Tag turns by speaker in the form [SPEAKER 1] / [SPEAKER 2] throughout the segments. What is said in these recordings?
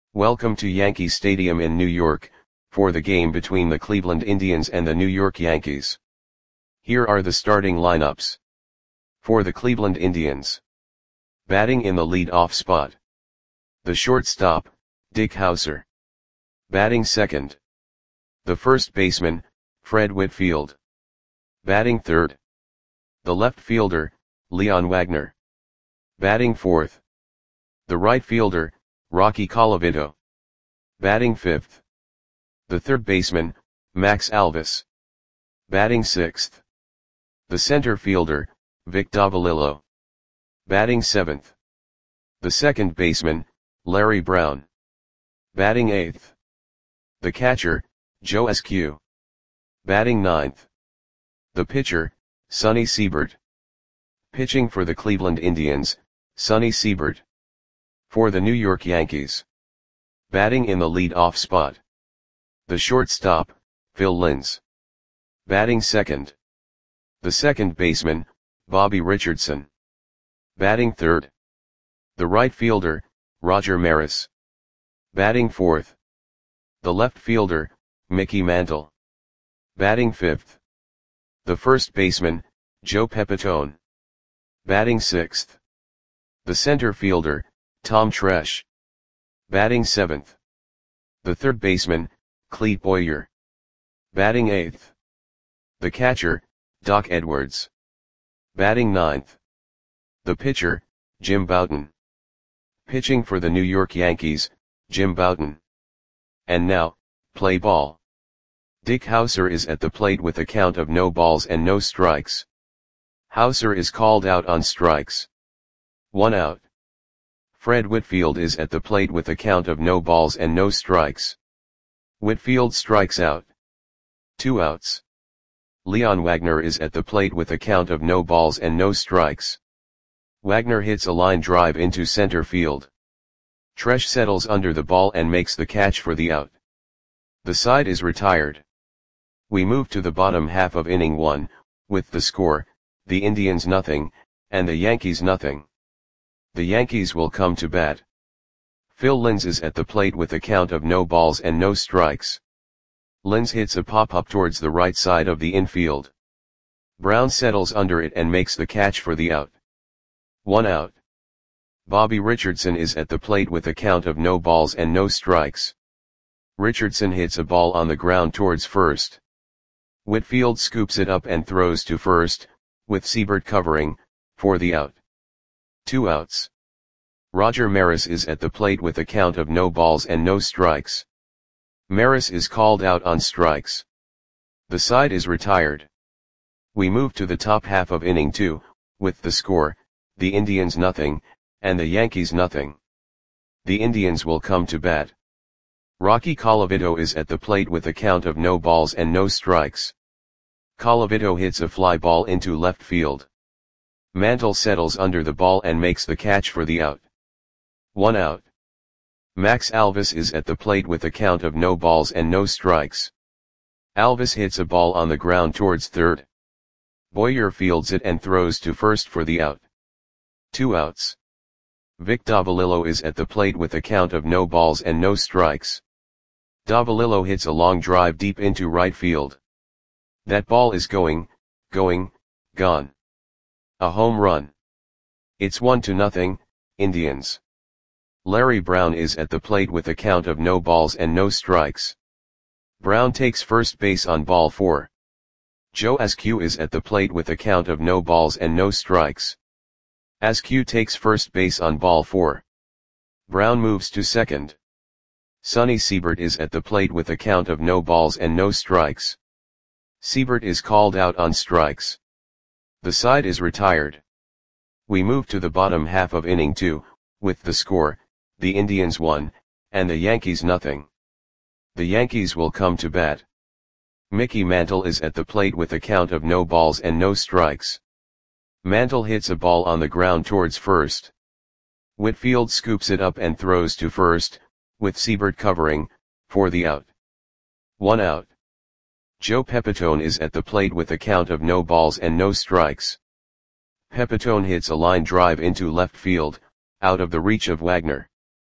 [SPEAKER 1] Welcome to Yankee Stadium in New York, for the game between the Cleveland Indians and the New York Yankees. Here are the starting lineups. For the Cleveland Indians. Batting in the lead-off spot. The shortstop, Dick Howser. Batting second. The first baseman, Fred Whitfield. Batting third. The left fielder, Leon Wagner. Batting fourth. The right fielder, Rocky Colavito. Batting fifth. The third baseman, Max Alvis. Batting sixth. The center fielder, Vic Davalillo. Batting seventh. The second baseman, Larry Brown. Batting eighth. The catcher, Joe Eskew. Batting ninth. The pitcher, Sonny Siebert. Pitching for the Cleveland Indians, Sonny Siebert. For the New York Yankees. Batting in the lead-off spot. The shortstop, Phil Linz. Batting second. The second baseman, Bobby Richardson. Batting third. The right fielder, Roger Maris. Batting fourth. The left fielder, Mickey Mantle. Batting fifth. The first baseman, Joe Pepitone. Batting sixth. The center fielder, Tom Tresh. Batting seventh. The third baseman, Clete Boyer. Batting eighth. The catcher, Doc Edwards. Batting ninth. The pitcher, Jim Bouton. Pitching for the New York Yankees, Jim Bouton. And now, play ball. Dick Howser is at the plate with a count of no balls and no strikes. Howser is called out on strikes. 1 out. Fred Whitfield is at the plate with a count of no balls and no strikes. Whitfield strikes out. 2 outs. Leon Wagner is at the plate with a count of no balls and no strikes. Wagner hits a line drive into center field. Tresh settles under the ball and makes the catch for the out. The side is retired. We move to the bottom half of inning 1, with the score, the Indians nothing, and the Yankees nothing. The Yankees will come to bat. Phil Linz is at the plate with a count of no balls and no strikes. Linz hits a pop-up towards the right side of the infield. Brown settles under it and makes the catch for the out. 1 out. Bobby Richardson is at the plate with a count of no balls and no strikes. Richardson hits a ball on the ground towards first. Whitfield scoops it up and throws to first, with Siebert covering, for the out. 2 outs. Roger Maris is at the plate with a count of no balls and no strikes. Maris is called out on strikes. The side is retired. We move to the top half of inning 2, with the score, the Indians nothing, and the Yankees nothing. The Indians will come to bat. Rocky Colavito is at the plate with a count of no balls and no strikes. Colavito hits a fly ball into left field. Mantle settles under the ball and makes the catch for the out. 1 out. Max Alvis is at the plate with a count of no balls and no strikes. Alvis hits a ball on the ground towards third. Boyer fields it and throws to first for the out. 2 outs. Vic Davalillo is at the plate with a count of no balls and no strikes. Davalillo hits a long drive deep into right field. That ball is gone. A home run. It's 1-0, Indians. Larry Brown is at the plate with a count of no balls and no strikes. Brown takes first base on ball 4. Joe Eskew is at the plate with a count of no balls and no strikes. Eskew takes first base on ball 4. Brown moves to second. Sonny Siebert is at the plate with a count of no balls and no strikes. Siebert is called out on strikes. The side is retired. We move to the bottom half of inning 2, with the score, the Indians 1, and the Yankees nothing. The Yankees will come to bat. Mickey Mantle is at the plate with a count of no balls and no strikes. Mantle hits a ball on the ground towards first. Whitfield scoops it up and throws to first, with Siebert covering, for the out. 1 out. Joe Pepitone is at the plate with a count of no balls and no strikes. Pepitone hits a line drive into left field, out of the reach of Wagner.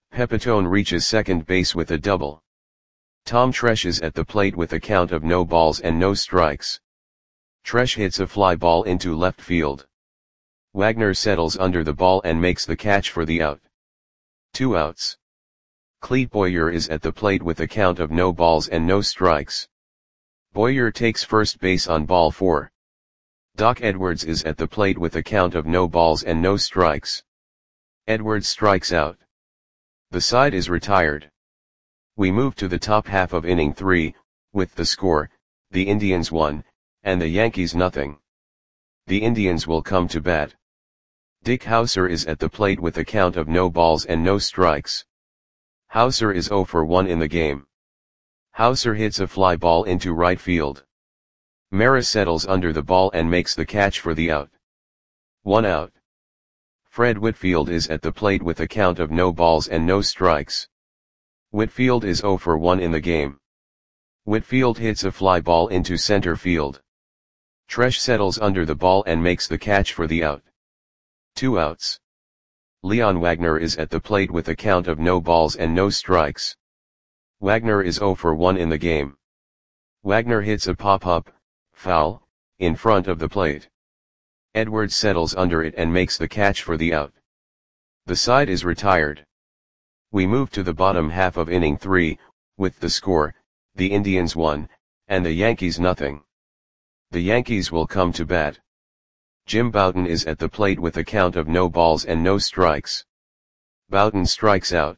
[SPEAKER 1] Pepitone reaches second base with a double. Tom Tresh is at the plate with a count of no balls and no strikes. Tresh hits a fly ball into left field. Wagner settles under the ball and makes the catch for the out. 2 outs. Clete Boyer is at the plate with a count of no balls and no strikes. Boyer takes first base on ball 4. Doc Edwards is at the plate with a count of no balls and no strikes. Edwards strikes out. The side is retired. We move to the top half of inning 3, with the score, the Indians 1, and the Yankees nothing. The Indians will come to bat. Dick Hauser is at the plate with a count of no balls and no strikes. Hauser is 0 for 1 in the game. Hauser hits a fly ball into right field. Maris settles under the ball and makes the catch for the out. 1 out. Fred Whitfield is at the plate with a count of no balls and no strikes. Whitfield is 0 for 1 in the game. Whitfield hits a fly ball into center field. Tresh settles under the ball and makes the catch for the out. 2 outs. Leon Wagner is at the plate with a count of no balls and no strikes. Wagner is 0 for 1 in the game. Wagner hits a pop-up, foul, in front of the plate. Edwards settles under it and makes the catch for the out. The side is retired. We move to the bottom half of inning 3, with the score, the Indians 1, and the Yankees nothing. The Yankees will come to bat. Jim Bouton is at the plate with a count of no balls and no strikes. Bouton strikes out.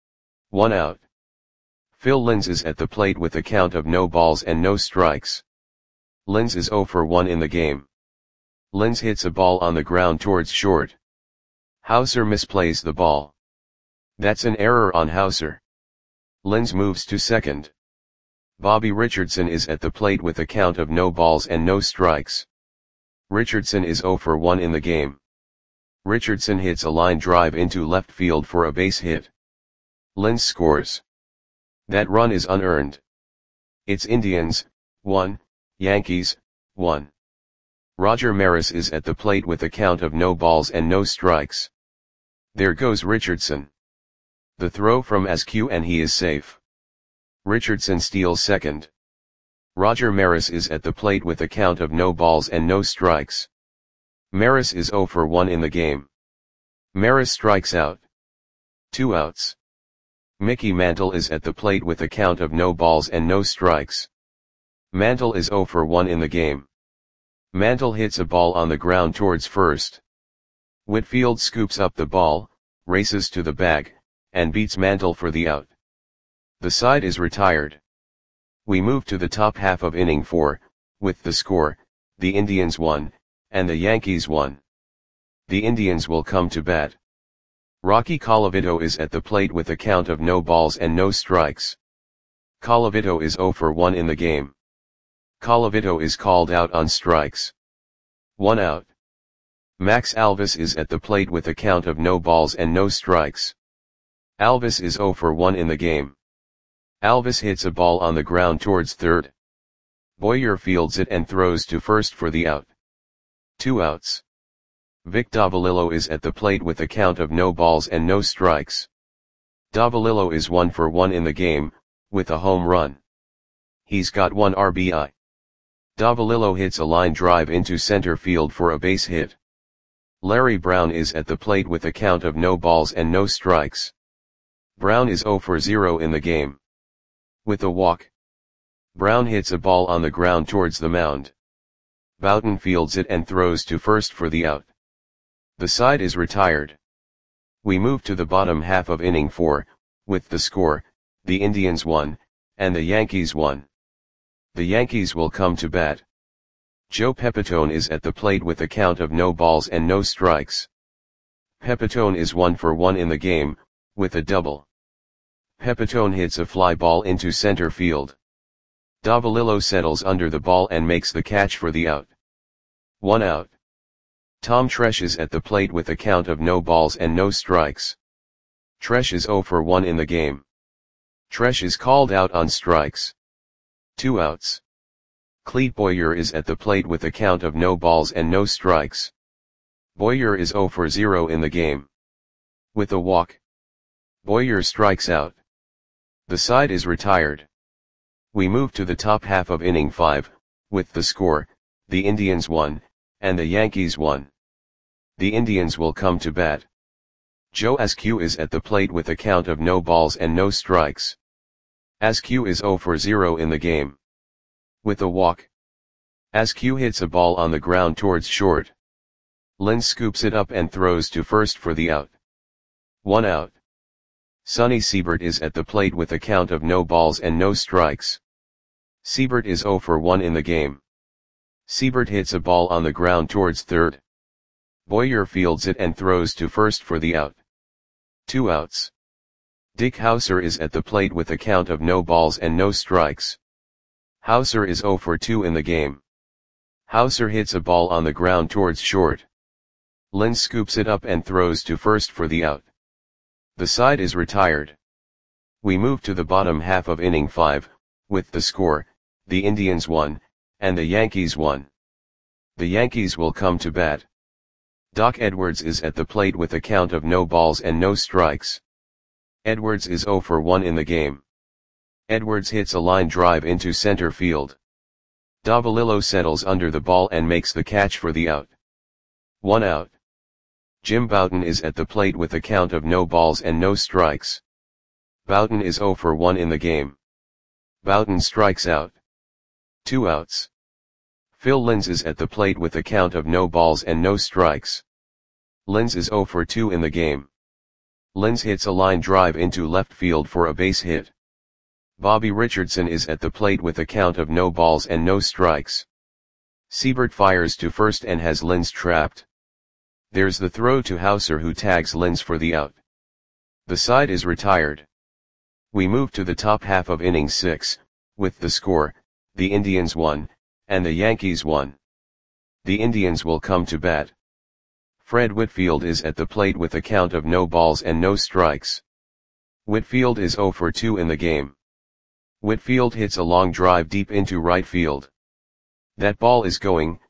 [SPEAKER 1] 1 out. Phil Linz is at the plate with a count of no balls and no strikes. Linz is 0 for 1 in the game. Linz hits a ball on the ground towards short. Hauser misplays the ball. That's an error on Hauser. Linz moves to second. Bobby Richardson is at the plate with a count of no balls and no strikes. Richardson is 0 for 1 in the game. Richardson hits a line drive into left field for a base hit. Linz scores. That run is unearned. It's Indians, 1, Yankees, 1. Roger Maris is at the plate with a count of no balls and no strikes. There goes Richardson. The throw from Askew and he is safe. Richardson steals second. Roger Maris is at the plate with a count of no balls and no strikes. Maris is 0 for 1 in the game. Maris strikes out. 2 outs. Mickey Mantle is at the plate with a count of no balls and no strikes. Mantle is 0 for 1 in the game. Mantle hits a ball on the ground towards first. Whitfield scoops up the ball, races to the bag, and beats Mantle for the out. The side is retired. We move to the top half of inning 4, with the score, the Indians 1, and the Yankees 1. The Indians will come to bat. Rocky Colavito is at the plate with a count of no balls and no strikes. Colavito is 0 for 1 in the game. Colavito is called out on strikes. 1 out. Max Alvis is at the plate with a count of no balls and no strikes. Alvis is 0 for 1 in the game. Alvis hits a ball on the ground towards third. Boyer fields it and throws to first for the out. 2 outs. Vic Davalillo is at the plate with a count of no balls and no strikes. Davalillo is 1 for 1 in the game, with a home run. He's got 1 RBI. Davalillo hits a line drive into center field for a base hit. Larry Brown is at the plate with a count of no balls and no strikes. Brown is 0 for 0 in the game. With a walk. Brown hits a ball on the ground towards the mound. Bouton fields it and throws to first for the out. The side is retired. We move to the bottom half of inning 4, with the score, the Indians 1, and the Yankees 1. The Yankees will come to bat. Joe Pepitone is at the plate with a count of no balls and no strikes. Pepitone is 1 for 1 in the game, with a double. Pepitone hits a fly ball into center field. Davalillo settles under the ball and makes the catch for the out. 1 out. Tom Tresh is at the plate with a count of no balls and no strikes. Tresh is 0 for 1 in the game. Tresh is called out on strikes. 2 outs. Clete Boyer is at the plate with a count of no balls and no strikes. Boyer is 0 for 0 in the game. With a walk. Boyer strikes out. The side is retired. We move to the top half of inning 5, with the score, the Indians won, and the Yankees won. The Indians will come to bat. Joe Askew is at the plate with a count of no balls and no strikes. Askew is 0 for 0 in the game. With a walk, Askew hits a ball on the ground towards short. Linz scoops it up and throws to first for the out. 1 out. Sonny Siebert is at the plate with a count of no balls and no strikes. Siebert is 0 for 1 in the game. Siebert hits a ball on the ground towards third. Boyer fields it and throws to first for the out. 2 outs. Dick Hauser is at the plate with a count of no balls and no strikes. Hauser is 0 for 2 in the game. Hauser hits a ball on the ground towards short. Linz scoops it up and throws to first for the out. The side is retired. We move to the bottom half of inning 5, with the score, the Indians won, and the Yankees won. The Yankees will come to bat. Doc Edwards is at the plate with a count of no balls and no strikes. Edwards is 0 for 1 in the game. Edwards hits a line drive into center field. Davalillo settles under the ball and makes the catch for the out. 1 out. Jim Bouton is at the plate with a count of no balls and no strikes. Bouton is 0 for 1 in the game. Bouton strikes out. 2 outs. Phil Linz is at the plate with a count of no balls and no strikes. Linz is 0 for 2 in the game. Linz hits a line drive into left field for a base hit. Bobby Richardson is at the plate with a count of no balls and no strikes. Siebert fires to first and has Linz trapped. There's the throw to Hauser, who tags Linz for the out. The side is retired. We move to the top half of inning 6, with the score, the Indians won, and the Yankees won. The Indians will come to bat. Fred Whitfield is at the plate with a count of no balls and no strikes. Whitfield is 0 for 2 in the game. Whitfield hits a long drive deep into right field. That ball is gone.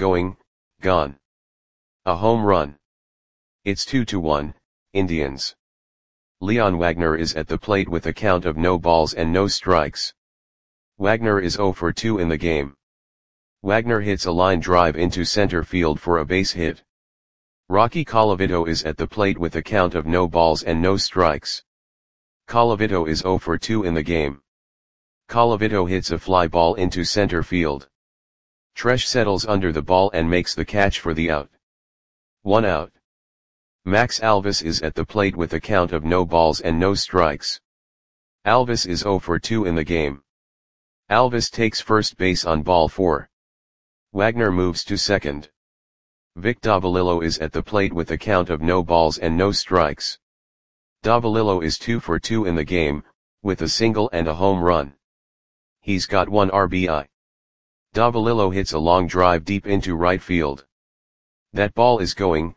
[SPEAKER 1] A home run. It's 2-1, Indians. Leon Wagner is at the plate with a count of no balls and no strikes. Wagner is 0 for 2 in the game. Wagner hits a line drive into center field for a base hit. Rocky Colavito is at the plate with a count of no balls and no strikes. Colavito is 0 for 2 in the game. Colavito hits a fly ball into center field. Tresh settles under the ball and makes the catch for the out. 1 out. Max Alvis is at the plate with a count of no balls and no strikes. Alvis is 0 for 2 in the game. Alvis takes first base on ball 4. Wagner moves to second. Vic Davalillo is at the plate with a count of no balls and no strikes. Davalillo is 2 for 2 in the game, with a single and a home run. He's got 1 RBI. Davalillo hits a long drive deep into right field. That ball is gone.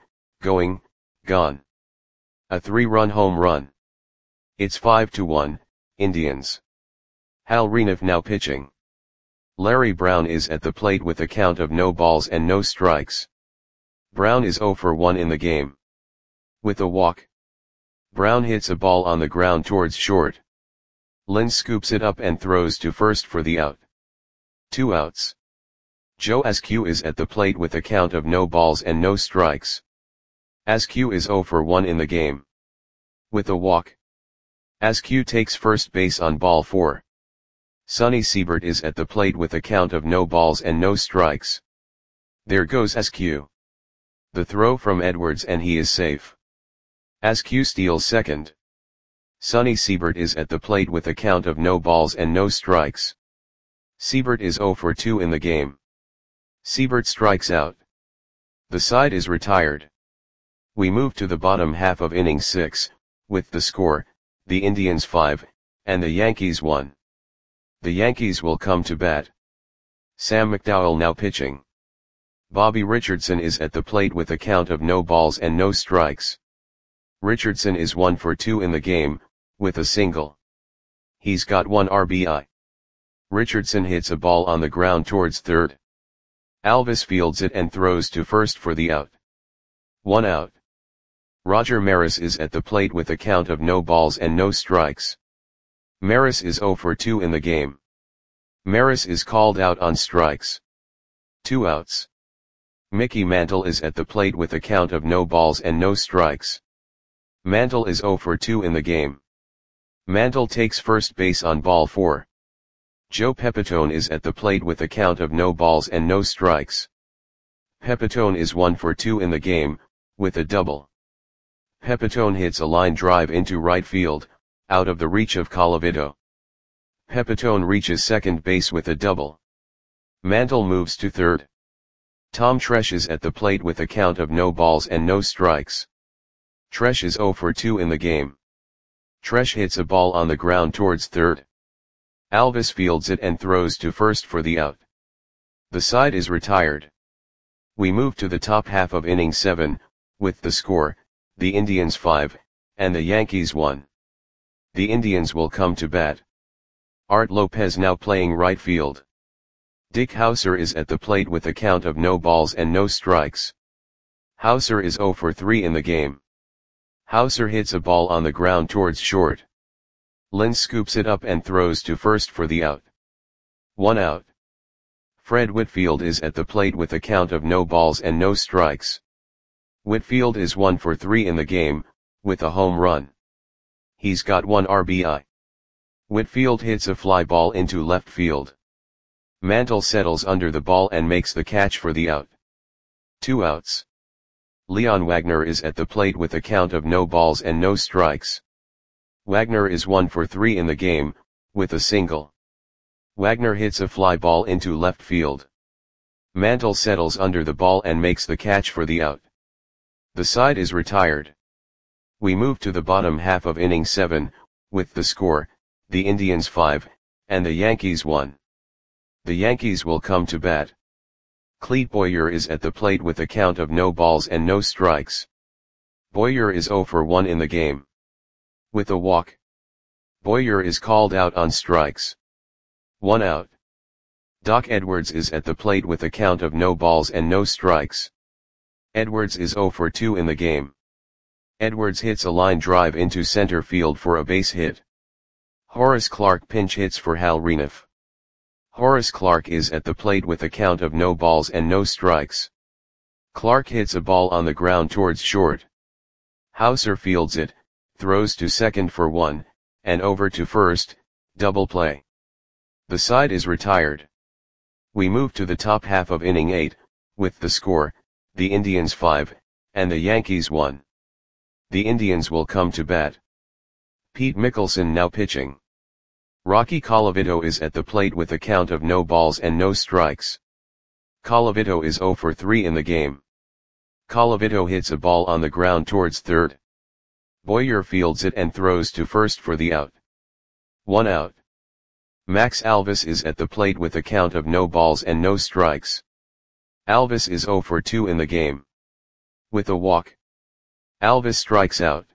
[SPEAKER 1] A 3-run home run. It's 5-1, Indians. Hal Reniff now pitching. Larry Brown is at the plate with a count of no balls and no strikes. Brown is 0 for 1 in the game. With a walk, Brown hits a ball on the ground towards short. Linz scoops it up and throws to first for the out. 2 outs. Joe Askew is at the plate with a count of no balls and no strikes. Askew is 0 for 1 in the game. With a walk, Askew takes first base on ball 4. Sonny Siebert is at the plate with a count of no balls and no strikes. There goes Askew. The throw from Edwards and he is safe. Askew steals second. Sonny Siebert is at the plate with a count of no balls and no strikes. Siebert is 0 for 2 in the game. Siebert strikes out. The side is retired. We move to the bottom half of inning 6, with the score, the Indians 5, and the Yankees 1. The Yankees will come to bat. Sam McDowell now pitching. Bobby Richardson is at the plate with a count of no balls and no strikes. Richardson is 1 for 2 in the game, with a single. He's got 1 RBI. Richardson hits a ball on the ground towards third. Alvis fields it and throws to first for the out. 1 out. Roger Maris is at the plate with a count of no balls and no strikes. Maris is 0 for 2 in the game. Maris is called out on strikes. 2 outs. Mickey Mantle is at the plate with a count of no balls and no strikes. Mantle is 0 for 2 in the game. Mantle takes first base on ball 4. Joe Pepitone is at the plate with a count of no balls and no strikes. Pepitone is 1 for 2 in the game, with a double. Pepitone hits a line drive into right field, out of the reach of Colavito. Pepitone reaches second base with a double. Mantle moves to third. Tom Tresh is at the plate with a count of no balls and no strikes. Tresh is 0 for 2 in the game. Tresh hits a ball on the ground towards third. Alvis fields it and throws to first for the out. The side is retired. We move to the top half of inning 7, with the score, the Indians 5, and the Yankees 1. The Indians will come to bat. Art Lopez now playing right field. Dick Hauser is at the plate with a count of no balls and no strikes. Hauser is 0 for 3 in the game. Hauser hits a ball on the ground towards short. Lynn scoops it up and throws to first for the out. 1 out. Fred Whitfield is at the plate with a count of no balls and no strikes. Whitfield is 1 for 3 in the game, with a home run. He's got 1 RBI. Whitfield hits a fly ball into left field. Mantle settles under the ball and makes the catch for the out. 2 outs. Leon Wagner is at the plate with a count of no balls and no strikes. Wagner is 1 for 3 in the game, with a single. Wagner hits a fly ball into left field. Mantle settles under the ball and makes the catch for the out. The side is retired. We move to the bottom half of inning 7, with the score, the Indians 5, and the Yankees 1. The Yankees will come to bat. Clete Boyer is at the plate with a count of no balls and no strikes. Boyer is 0 for 1 in the game. With a walk. Boyer is called out on strikes. 1 out. Doc Edwards is at the plate with a count of no balls and no strikes. Edwards is 0 for 2 in the game. Edwards hits a line drive into center field for a base hit. Horace Clarke pinch hits for Hal Reniff. Horace Clarke is at the plate with a count of no balls and no strikes. Clarke hits a ball on the ground towards short. Hauser fields it, throws to second for 1, and over to first, double play. The side is retired. We move to the top half of inning 8, with the score, the Indians 5, and the Yankees 1. The Indians will come to bat. Pete Mickelson now pitching. Rocky Colavito is at the plate with a count of no balls and no strikes. Colavito is 0 for 3 in the game. Colavito hits a ball on the ground towards third. Boyer fields it and throws to first for the out. 1 out. Max Alvis is at the plate with a count of no balls and no strikes. Alvis is 0 for 2 in the game. With a walk. Alvis strikes out.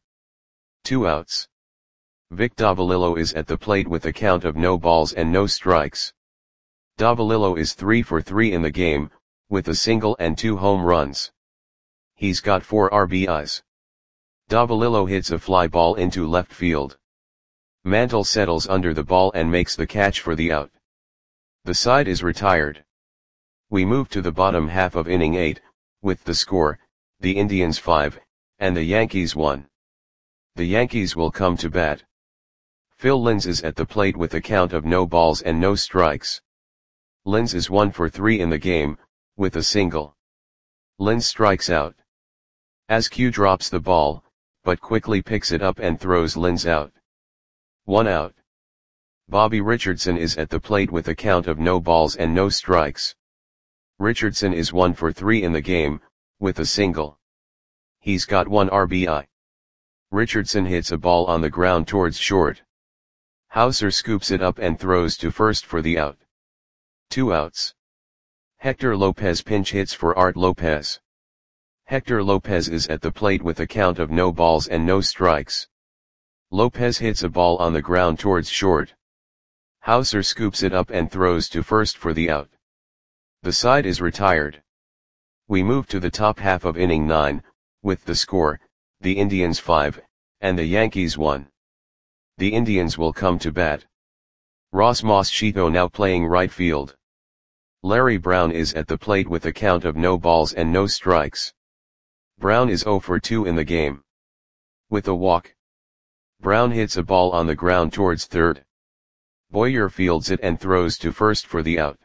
[SPEAKER 1] 2 outs. Vic Davalillo is at the plate with a count of no balls and no strikes. Davalillo is 3 for 3 in the game, with a single and 2 home runs. He's got 4 RBIs. Davalillo hits a fly ball into left field. Mantle settles under the ball and makes the catch for the out. The side is retired. We move to the bottom half of inning 8, with the score, the Indians 5, and the Yankees 1. The Yankees will come to bat. Phil Linz is at the plate with a count of no balls and no strikes. Linz is 1 for 3 in the game, with a single. Linz strikes out. Askew drops the ball, but quickly picks it up and throws Linz out. 1 out. Bobby Richardson is at the plate with a count of no balls and no strikes. Richardson is 1 for 3 in the game, with a single. He's got 1 RBI. Richardson hits a ball on the ground towards short. Hauser scoops it up and throws to first for the out. 2 outs. Hector Lopez pinch hits for Art Lopez. Hector Lopez is at the plate with a count of no balls and no strikes. Lopez hits a ball on the ground towards short. Hauser scoops it up and throws to first for the out. The side is retired. We move to the top half of inning 9, with the score, the Indians 5, and the Yankees 1. The Indians will come to bat. Ross Moschito now playing right field. Larry Brown is at the plate with a count of no balls and no strikes. Brown is 0 for 2 in the game. With a walk, Brown hits a ball on the ground towards third. Boyer fields it and throws to first for the out.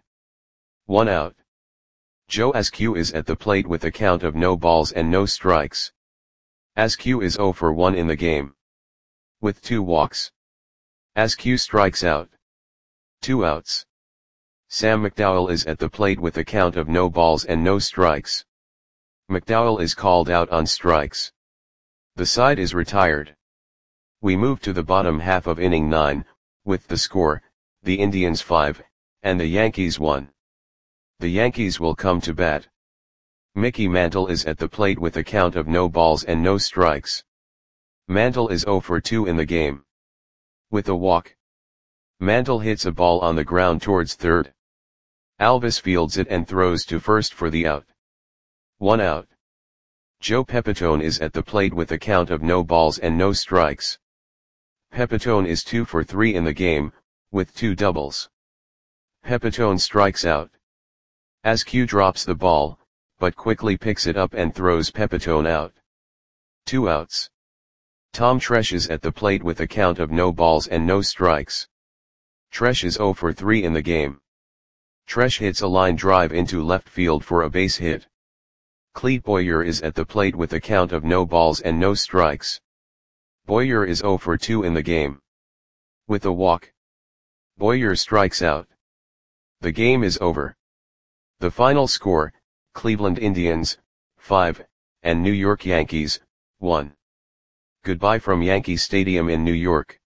[SPEAKER 1] 1 out. Joe Askew is at the plate with a count of no balls and no strikes. Askew is 0 for 1 in the game. With 2 walks, Askew strikes out. 2 outs. Sam McDowell is at the plate with a count of no balls and no strikes. McDowell is called out on strikes. The side is retired. We move to the bottom half of inning 9, with the score, the Indians 5, and the Yankees 1. The Yankees will come to bat. Mickey Mantle is at the plate with a count of no balls and no strikes. Mantle is 0 for 2 in the game. With a walk, Mantle hits a ball on the ground towards third. Alvis fields it and throws to first for the out. 1 out. Joe Pepitone is at the plate with a count of no balls and no strikes. Pepitone is 2 for 3 in the game, with 2 doubles. Pepitone strikes out. Askew drops the ball, but quickly picks it up and throws Pepitone out. 2 outs. Tom Tresh is at the plate with a count of no balls and no strikes. Tresh is 0 for 3 in the game. Tresh hits a line drive into left field for a base hit. Clete Boyer is at the plate with a count of no balls and no strikes. Boyer is 0 for 2 in the game. With a walk, Boyer strikes out. The game is over. The final score, Cleveland Indians, 5, and New York Yankees, 1. Goodbye from Yankee Stadium in New York.